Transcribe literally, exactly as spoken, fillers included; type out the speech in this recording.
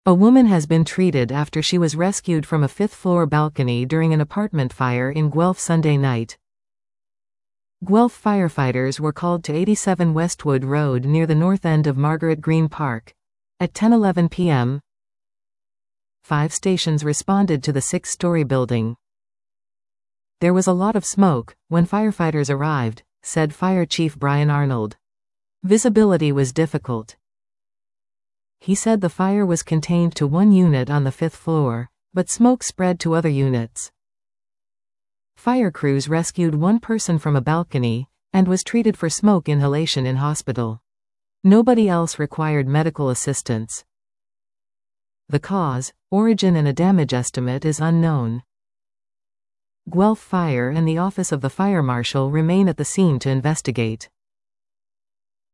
A woman has been treated after she was rescued from a fifth-floor balcony during an apartment fire in Guelph Sunday night. Guelph firefighters were called to eighty-seven Westwood Road near the north end of Margaret Green Park at ten eleven p m Five stations responded to the six-story building. There was a lot of smoke when firefighters arrived, said Fire Chief Brian Arnold. Visibility was difficult. He said the fire was contained to one unit on the fifth floor, but smoke spread to other units. Fire crews rescued one person from a balcony, and was treated for smoke inhalation in hospital. Nobody else required medical assistance. The cause, origin and a damage estimate is unknown. Guelph Fire and the Office of the Fire Marshal remain at the scene to investigate.